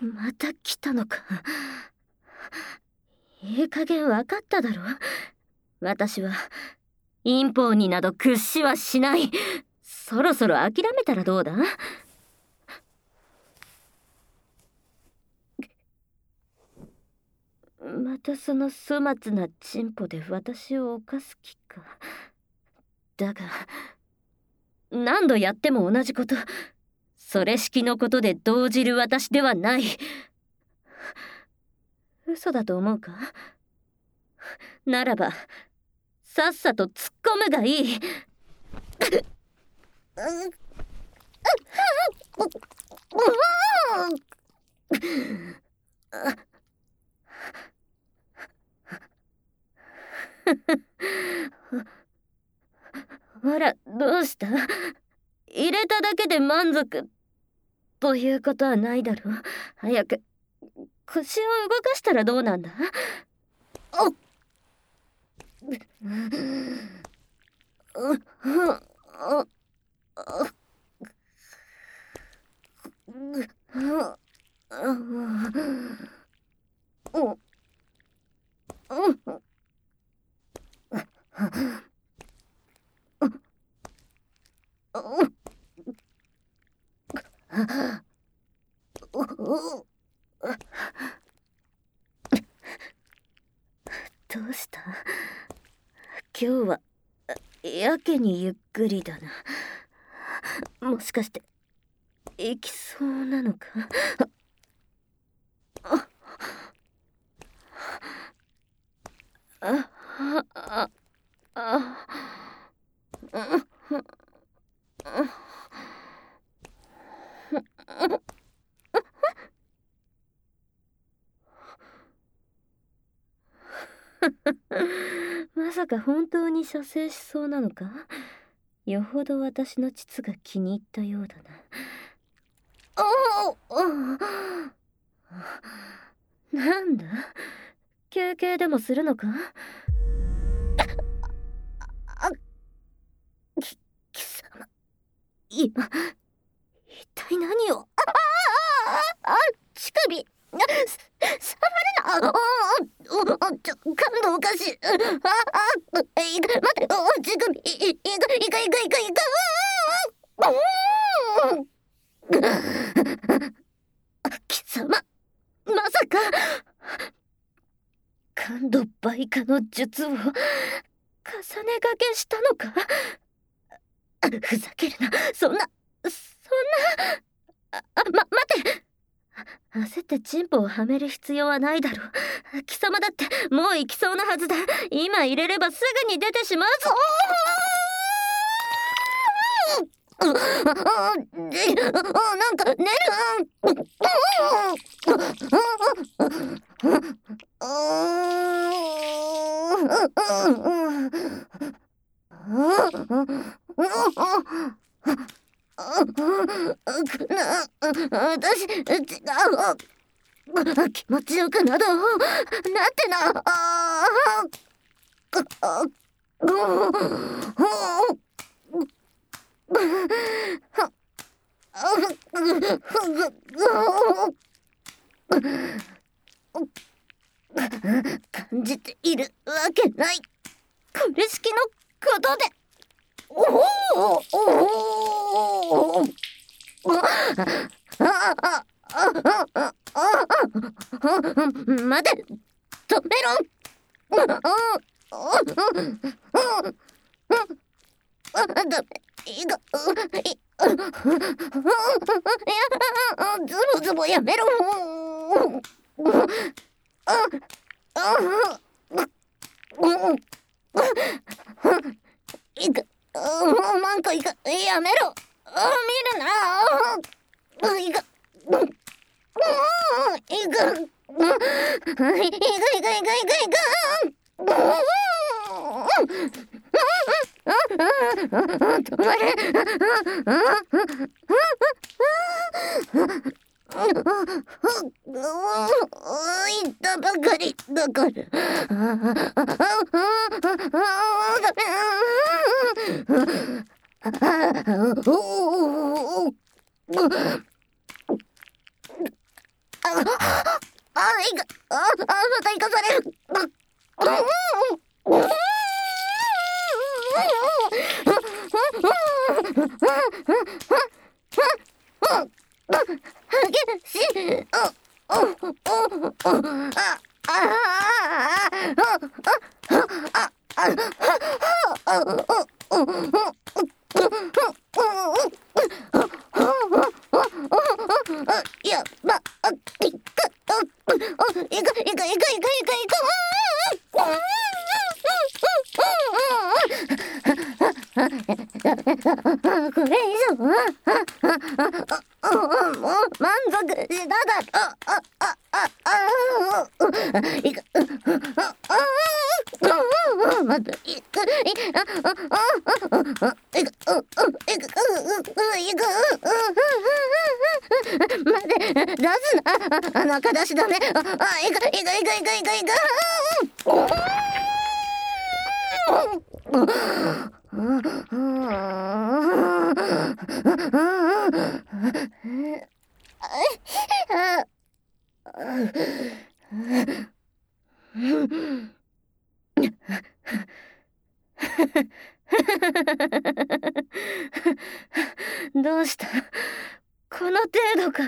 また来たのか。いい加減わかっただろ。私は陰謀になど屈しはしない。そろそろ諦めたらどうだ。またその粗末なチンポで私を犯す気か。だが何度やっても同じこと。それしきのことで動じる私ではない。嘘だと思うか。ならばさっさと突っ込むがいい。ほら、どうした？入れただけで満足ということはないだろう。早く腰を動かしたらどうなんだ？おっどうした？今日はやけにゆっくりだな。もしかして行きそうなのか？まさか本当に射精しそうなのか？よほど私の膣が気に入ったようだな。なんだ？休憩でもするのか？貴様、今一体何を？乳首触るな。感動おかしい。待て、乳首いか。貴様、まさか感度倍化の術を重ねがけしたのか？ふざけるな。そんな待て。焦ってチンポをはめる必要はないだろう。貴様だってもう行きそうなはずだ。今入れればすぐに出てしまうぞ。なんか寝る。私違う。気持ちよくなどなってな。感じているわけない。これしきのことで。待て、止めろ。ダメ、ズボズボやめろ。なんかやめろ。見るな。いか止まれ。言ったばかりだから。 また生かされる。激しい。やば、これ以上もう満足しただろ。またいく待て、出すな、中出しだね。どうした？この程度か？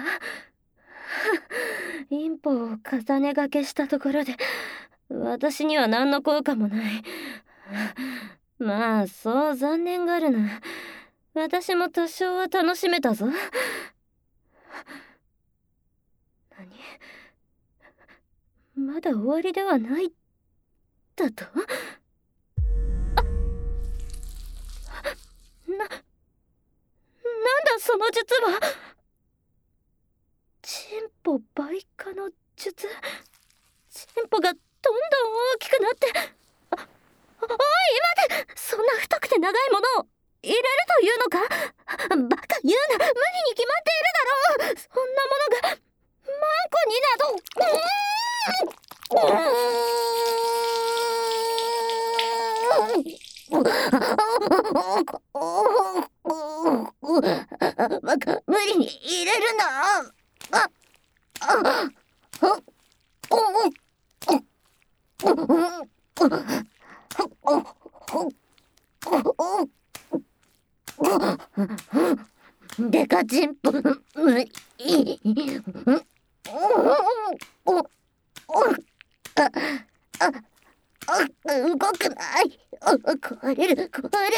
インポを重ねがけしたところで私には何の効果もない。まあそう残念がるな。私も多少は楽しめたぞ。何？まだ終わりではないだと？なんだその術は。チンポ倍化の術。チンポがどんどん大きくなって、おい待て、そんな太くて長いものを入れるというのか？バカ言うな、無理に決まっているだろう。そんなものがマンコになど。バカ、無理に入れるな。デカチンポ無理。動くない。壊れる。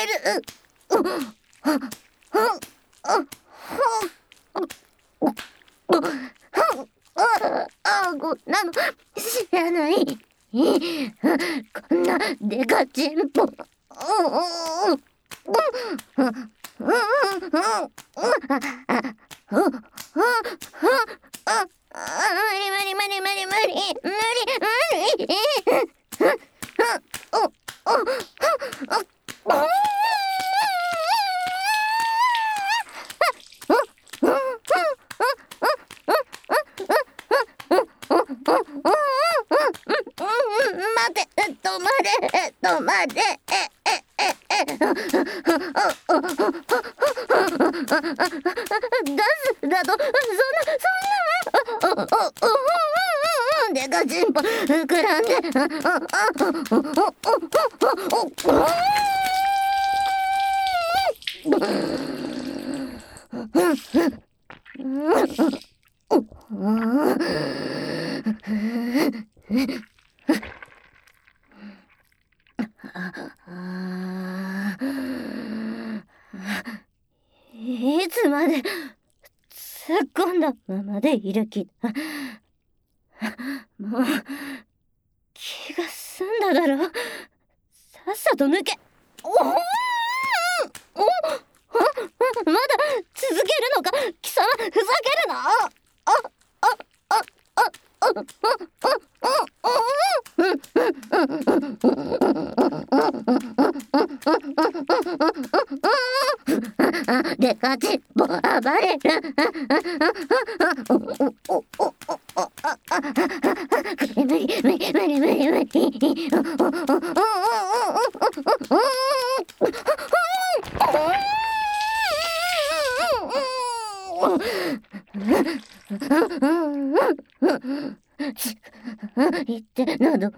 こんなの知らない。こんなデカチンポ。無理。待て、止まれ。出すだと、そんなデカチンポ膨らんで。いつまで突っ込んだままでいる気だ。もう気が済んだだろ。さっさと抜け。まだ続けるのか貴様。ふざけるな。デカチンポ暴れる。無理。 言ってなど、